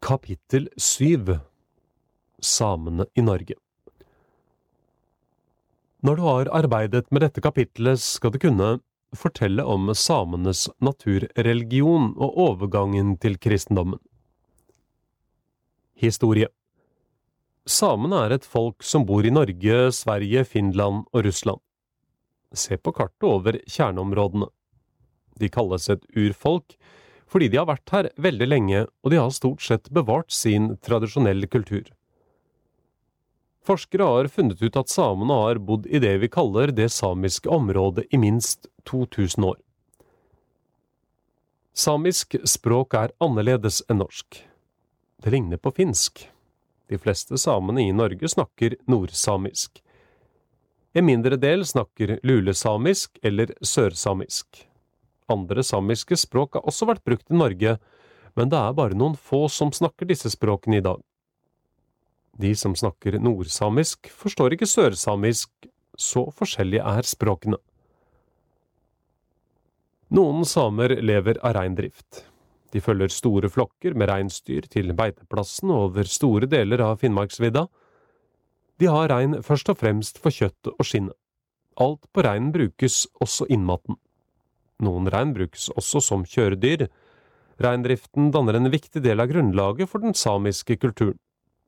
Kapittel 7. Samene i Norge. Når du har arbeidet med dette kapittelet, skal du kunne fortelle om samenes naturreligion og overgangen til kristendommen. Historie. Samene er et folk som bor i Norge, Sverige, Finland og Russland. Se på kartet over kjerneområdene. De kalles et urfolk, fordi de har vært her veldig lenge, og de har stort sett bevart sin tradisjonelle kultur. Forskere har funnet ut at samene har bodd i det vi kaller det samiske området i minst 2000 år. Samisk språk er annerledes enn norsk. Det ligner på finsk. De fleste samene i Norge snakker nordsamisk. En mindre del snakker lulesamisk eller sørsamisk. Andre samiske språk har også vært brukt i Norge, men det er bare noen få som snakker disse språkene i dag. De som snakker nordsamisk forstår ikke sørsamisk, så forskjellige er språkene. Noen samer lever av reindrift. De følger store flokker med reinsdyr til beiteplassen over store deler av Finnmarksvidda. De har rein først og fremst for kjøttet og skinnet. Alt på reinen brukes også innmaten. Noen rein brukes også som kjøredyr. Reindriften danner en viktig del av grunnlaget for den samiske kulturen.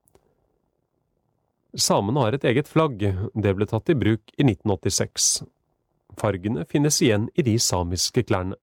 Samene har et eget flagg. Det ble tatt i bruk i 1986. Fargene finnes igjen i de samiske klærne.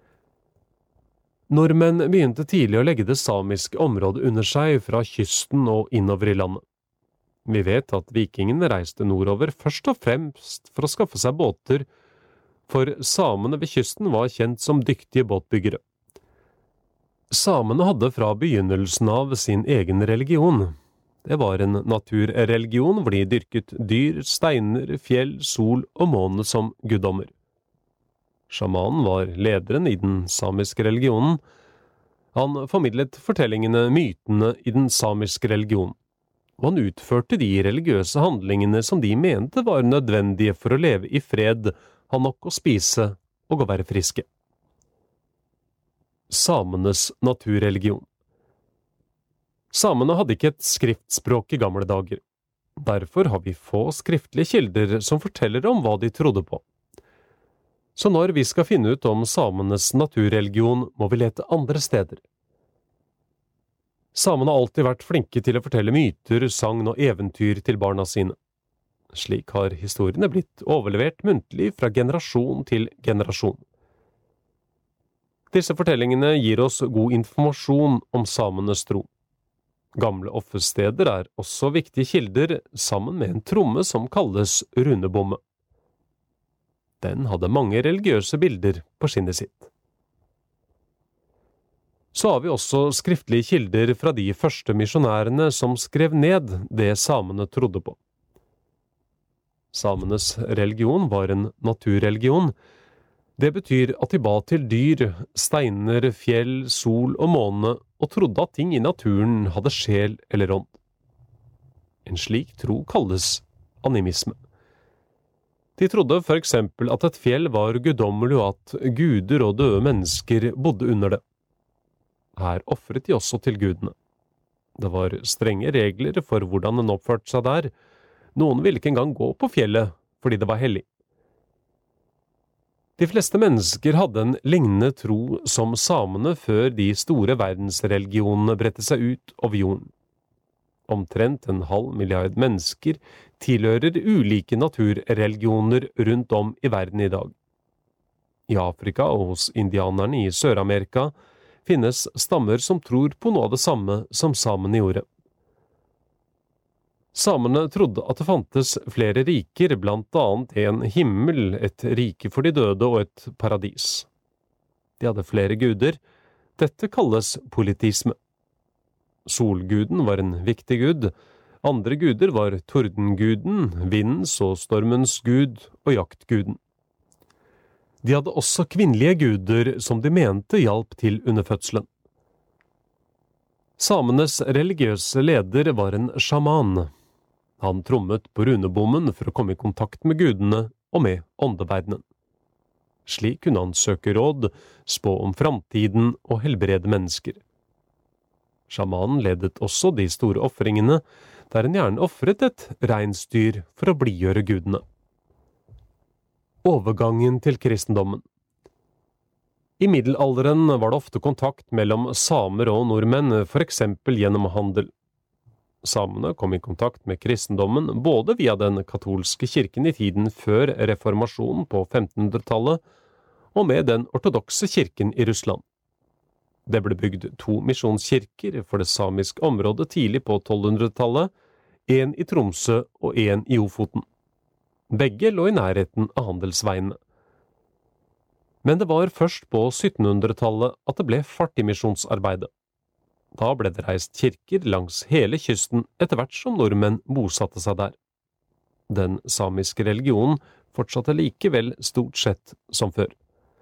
Nordmenn begynte tidlig å legge det samiske området under seg fra kysten og innover i landet. Vi vet at vikingene reiste nordover først og fremst for å skaffe seg båter, for samene ved kysten var kjent som dyktige båtbyggere. Samene hadde fra begynnelsen av sin egen religion. Det var en naturreligion hvor de dyrket dyr, steiner, fjell, sol og måne som guddommer. Sjamanen var lederen i den samiske religionen. Han formidlet fortellingene, mytene i den samiske religionen. Og han utførte de religiøse handlingene som de mente var nødvendige for å leve i fred, ha nok å spise og å være friske. Samenes naturreligion. Samene hadde ikke et skriftspråk i gamle dager. Derfor har vi få skriftlige kilder som forteller om hva de trodde på. Så når vi skal finne ut om samenes naturreligion, må vi lete andre steder. Samene har alltid vært flinke til å fortelle myter, sagn og eventyr til barna sine. Slik har historiene blitt overlevert muntlig fra generasjon til generasjon. Disse fortellingene gir oss god informasjon om samenes tro. Gamle offersteder er også viktige kilder, sammen med en tromme som kalles runebomme. Den hadde mange religiøse bilder på skinnet sitt. Så har vi også skriftlige kilder fra de første misjonærene som skrev ned det samene trodde på. Samenes religion var en naturreligion. Det betyr at de ba til dyr, steiner, fjell, sol og måne, og trodde at ting i naturen hadde sjel eller ånd. En slik tro kalles animisme. De trodde for eksempel at et fjell var guddommelig og at guder og døde mennesker bodde under det. Her offret de også til gudene. Det var strenge regler for hvordan den oppførte seg der. Noen ville ikke engang gå på fjellet fordi det var hellig. De fleste mennesker hadde en lignende tro som samene før de store verdensreligionene bredte seg ut over jorden. Omtrent 0,5 milliard mennesker tilhører ulike naturreligioner rundt om i verden i dag. I Afrika og hos indianerne i Sør-Amerika finnes stammer som tror på noe av det samme som samene gjorde. Samene trodde at det fantes flere riker, blant annet en himmel, et rike for de døde og et paradis. De hadde flere guder. Dette kalles politisme. Solguden var en viktig gud. Andre guder var tordenguden, vindens og stormens gud og jaktguden. De hadde også kvinnelige guder som de mente hjalp til under fødselen. Samenes religiøse leder var en sjaman. Han trommet på runebommen for å komme i kontakt med gudene og med åndeverdenen. Slik kunne han søke råd, spå om framtiden og helbrede mennesker. Sjamanen ledet også de store offringene, der en gjerne offret et reinsdyr for å blidgjøre gudene. Overgangen til kristendommen. I middelalderen var det ofte kontakt mellom samer og nordmenn, for eksempel gjennom handel. Samene kom i kontakt med kristendommen både via den katolske kirken i tiden før reformasjonen på 1500-tallet, og med den ortodokse kirken i Russland. Det ble bygd 2 misjonskirker for det samiske området tidlig på 1200-tallet, en i Tromsø og en i Ofoten. Begge lå i nærheten av handelsveiene. Men det var først på 1700-tallet at det ble fart i misjonsarbeidet. Da ble det reist kirker langs hele kysten etter hvert som nordmenn bosatte seg der. Den samiske religionen fortsatte likevel stort sett som før.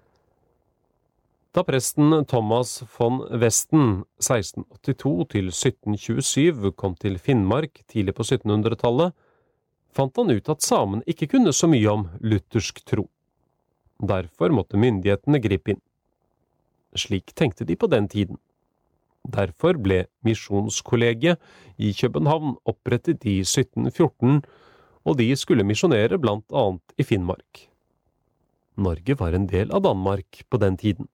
Da presten Thomas von Westen 1682 til 1727 kom til Finnmark tidlig på 1700-tallet, fant han ut at samene ikke kunne så mye om luthersk tro. Derfor måtte myndighetene gripe inn. Slik tenkte de på den tiden. Derfor ble Misjonskollegiet i København opprettet i 1714, og de skulle misjonere blant annet i Finnmark. Norge var en del av Danmark på den tiden.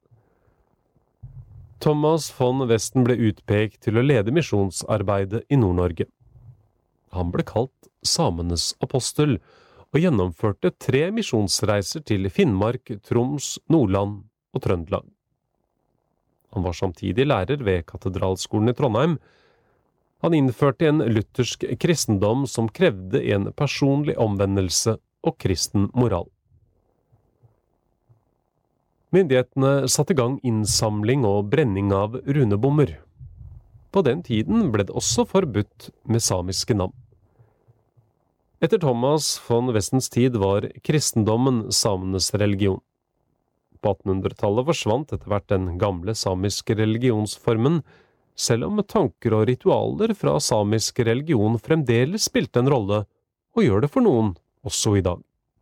Thomas von Westen ble utpekt til å lede misjonsarbeidet i Nord-Norge. Han ble kalt samenes apostel, og gjennomførte 3 misjonsreiser til Finnmark, Troms, Nordland og Trøndelag. Han var samtidig lærer ved Katedralskolen i Trondheim. Han innførte en luthersk kristendom som krevde en personlig omvendelse og kristen moral. Myndighetene satte i gang innsamling og brenning av runebommer. På den tiden ble det også forbudt med samiske navn. Etter Thomas von Westens tid var kristendommen samenes religion. På 1800-tallet forsvant etter hvert den gamle samiske religionsformen, selv om tanker og ritualer fra samisk religion fremdeles spilte en rolle, og gjør det for noen også i dag.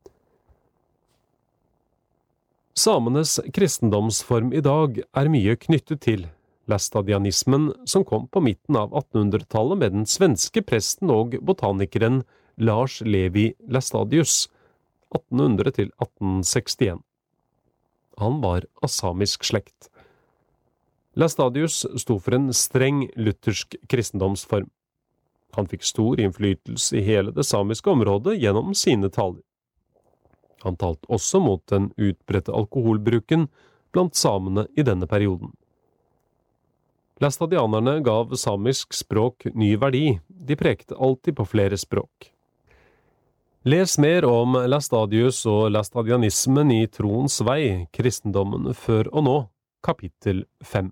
Samenes kristendomsform i dag er mye knyttet til lastadianismen som kom på midten av 1800-tallet med den svenske presten og botanikeren Lars Levi Lastadius, 1800 til 1861. Han var av samisk slekt. Lastadius sto for en streng luthersk kristendomsform. Han fikk stor innflytelse i hele det samiske området gjennom sine taler. Han talte også mot den utbredte alkoholbruken blant samene i denne perioden. Lastadianerne gav samisk språk ny verdi, de prekte alltid på flere språk. Les mer om Lastadius og lastadianismen i Troens vei, kristendommen før og nå, kapittel 5.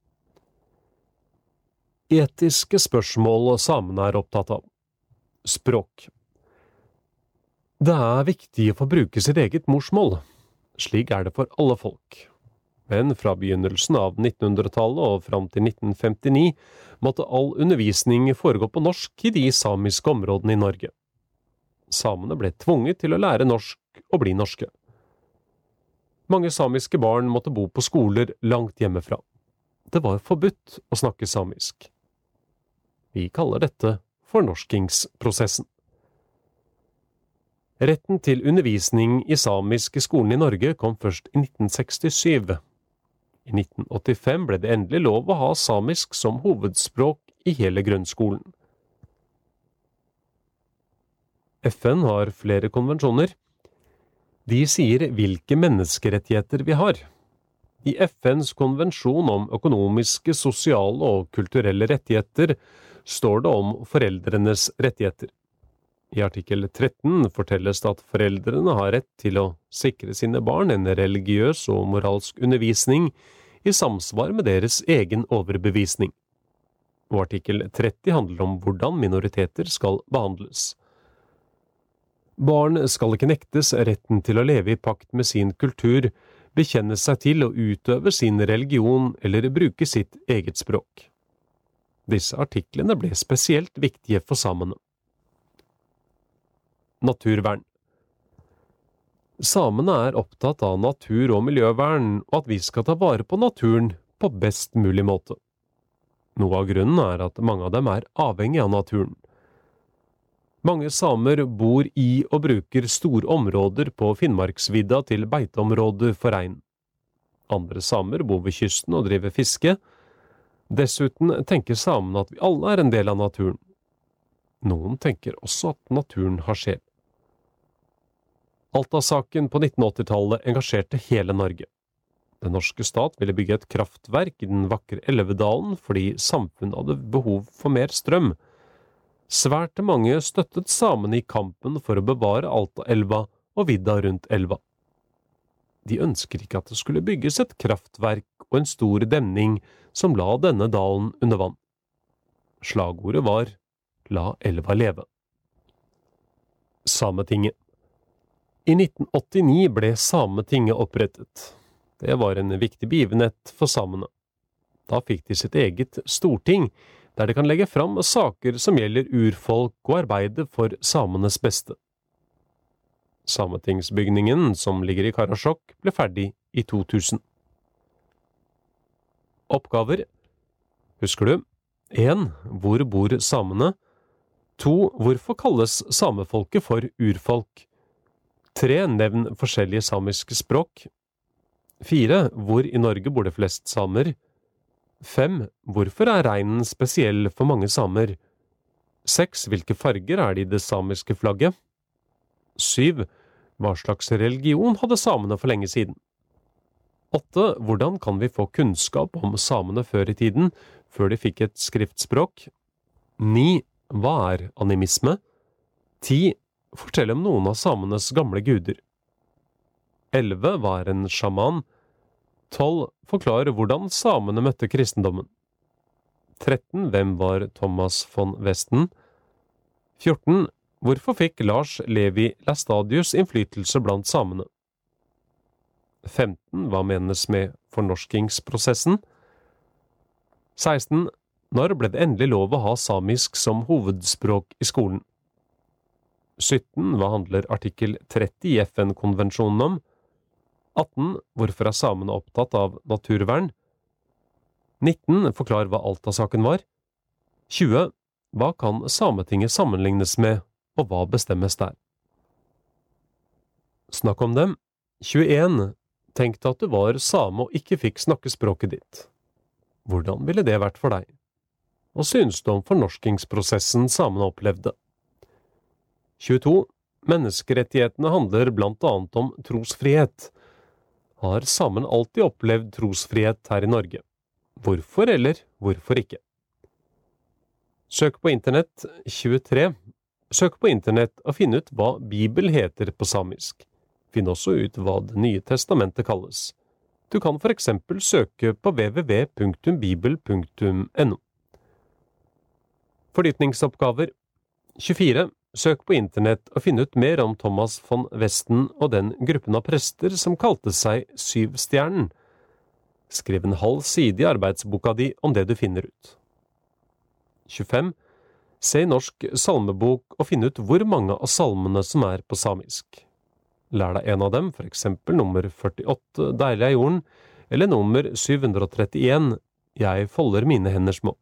Etiske spørsmål samene er opptatt av. Språk. Det er viktig å få bruke sitt eget morsmål. Slik er det for alle folk. Men fra begynnelsen av 1900-tallet og fram til 1959 måtte all undervisning foregå på norsk i de samiske områdene i Norge. Samene ble tvunget til å lære norsk og bli norske. Mange samiske barn måtte bo på skoler langt hjemmefra. Det var forbudt å snakke samisk. Vi kaller dette fornorskingsprosessen. Retten til undervisning i samisk i skolen i Norge kom først i 1967. I 1985 ble det endelig lov å ha samisk som hovedspråk i hele grunnskolen. FN har flere konvensjoner. De sier hvilke menneskerettigheter vi har. I FNs konvensjon om økonomiske, sosiale og kulturelle rettigheter står det om foreldrenes rettigheter. I artikkel 13 fortelles det at foreldrene har rett til å sikre sine barn en religiøs og moralsk undervisning i samsvar med deres egen overbevisning. Og artikkel 30 handler om hvordan minoriteter skal behandles. Barn skal ikke nektes retten til å leve i pakt med sin kultur, bekjenne seg til å utøve sin religion eller bruke sitt eget språk. Disse artiklene ble spesielt viktige for samene. Naturvern. Samene er opptatt av natur- og miljøvern, og at vi skal ta vare på naturen på best mulig måte. Noe av grunnen er at mange av dem er avhengig av naturen. Mange samer bor i og bruker store områder på Finnmarksvidda til beiteområder for rein. Andre samer bor ved kysten og driver fiske. Dessuten tenker samene at vi alle er en del av naturen. Noen tenker også at naturen har sjel. Alta-saken på 1980-tallet engasjerte hele Norge. Den norske stat ville bygge et kraftverk i den vakre Elvedalen fordi samfunnet hadde behov for mer strøm. Svært mange støttet samene i kampen for å bevare Altaelva og vidda rundt elva. De ønsker ikke at det skulle bygges et kraftverk og en stor demning som la denne dalen under vann. Slagordet var «La elva leve». Sametinget. I 1989 ble Sametinget opprettet. Det var en viktig begivenhet for samene. Da fikk de sitt eget storting, der de kan legge fram saker som gjelder urfolk og arbeide for samenes beste. Sametingsbygningen, som ligger i Karasjok, ble ferdig i 2000. Oppgaver. Husker du? 1. Hvor bor samene? 2. Hvorfor kalles samefolket for urfolk? 3. Nevn forskjellige samiske språk. 4. Hvor i Norge bor det flest samer? 5. Hvorfor er reinen spesiell for mange samer? 6. Hvilke farger er det i det samiske flagget? 7. Hva slags religion hadde samene for lenge siden? 8. Hvordan kan vi få kunnskap om samene før i tiden, før de fikk et skriftspråk? 9. Hva er animisme? 10. Fortell om noen av samenes gamle guder. 11. Hva er en sjaman? 12. Forklar hvordan samene møtte kristendommen. 13. Hvem var Thomas von Westen? 14. Hvorfor fikk Lars Levi Laestadius innflytelse blant samene? 15. Hva menes med fornorskingsprosessen? 16. Når ble det endelig lov å ha samisk som hovedspråk i skolen? 17. Hva handler artikkel 30 i FN-konvensjonen om? 18. Hvorfor er samene opptatt av naturvern? 19. Forklar hva Alta-saken var. 20. Hva kan Sametinget sammenlignes med, og hva bestemmes der? Snakk om dem. 21. Tenk deg at du var same og ikke fikk snakke språket ditt. Hvordan ville det vært for deg? Hva synes du om fornorskingsprosessen samene opplevde? 22. Menneskerettighetene handler blant annet om trosfrihet. Har samene alltid opplevd trosfrihet her i Norge? Hvorfor eller hvorfor ikke? Søk på internett 23. Søk på internett og finn ut hva Bibel heter på samisk. Finn også ut hva Det nye testamentet kalles. Du kan for eksempel søke på www.bibel.no. Fordypningsoppgaver 24. Søk på internett og finn ut mer om Thomas von Westen og den gruppen av prester som kalte seg Syvstjernen. Skriv en halv side i arbeidsboka di om det du finner ut. 25. Se i norsk salmebok og finn ut hvor mange av salmene som er på samisk. Lær deg en av dem, for eksempel nummer 48, Deilig er jorden, eller nummer 731, Jeg folder mine hender små.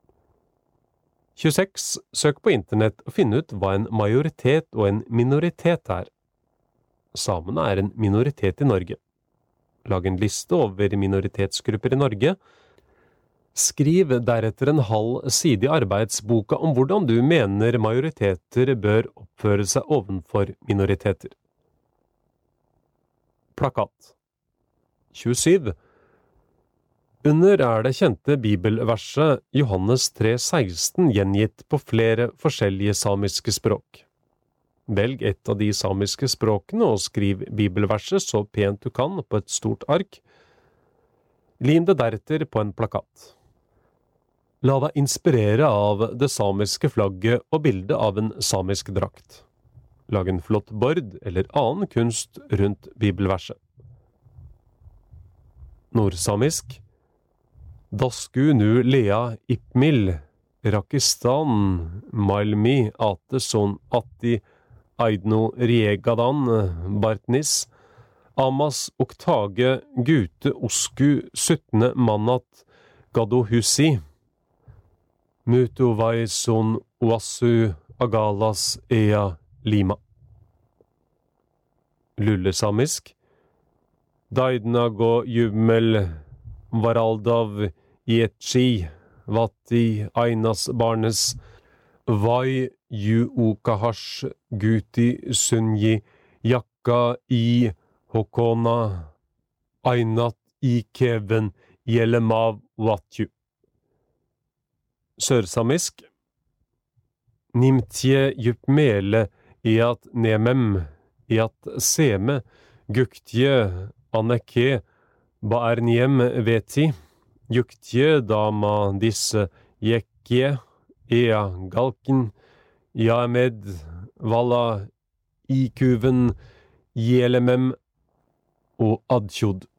26. Søk på internett og finn ut hva en majoritet og en minoritet er. Samene er en minoritet i Norge. Lag en liste over minoritetsgrupper i Norge. Skriv deretter en halv side i arbeidsboka om hvordan du mener majoriteter bør oppføre seg ovenfor minoriteter. Plakat 27. Under er det kjente bibelverset Johannes 3,16 gjengitt på flere forskjellige samiske språk. Velg et av de samiske språkene og skriv bibelverset så pent du kan på et stort ark. Lim det deretter på en plakat. La deg inspirere av det samiske flagget og bildet av en samisk drakt. Lag en flott bord eller annen kunst rundt bibelverset. Nordsamisk Dasku nu lea ipmil, Rakistan, Malmi, ate son atti, Aidno riegadan, Bartnis, Amas oktage, Gute osku, 17. Manat, Gadohusi, Mutu Vaisun Wasu Agalas Ea Lima. Lullesamisk. Daidnago Jumel Varaldav Yetchi Vati Ainas Barnes Vai Juukahash Guti Sunji Jakka I Hokona Ainat I Keven Jelemav Watju. Sørsamisk. Nimtje Jupmele Iat Nemem Iat Seme Guktje Aneke Baerniem Veti Juktje Dama Disse Jekkje Ea Galken Jamed Vala Ikuven Jelemem og Adkjod.